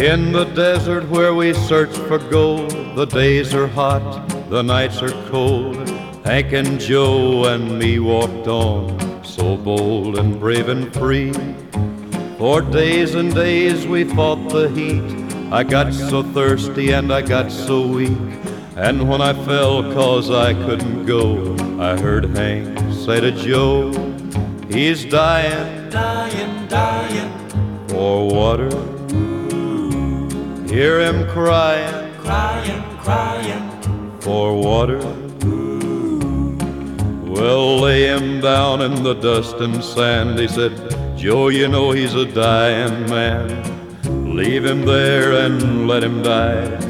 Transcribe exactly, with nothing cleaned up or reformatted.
In the desert where we search for gold, the days are hot, the nights are cold. Hank and Joe and me walked on, so bold and brave and free. For days and days we fought the heat. I got so thirsty and I got so weak. And when I fell 'cause I couldn't go, I heard Hank say to Joe, he's dying, dying, dying for water. Hear him crying, crying, crying for water. Well, lay him down in the dust and sand. He said, Joe, you know he's a dying man. Leave him there and let him die.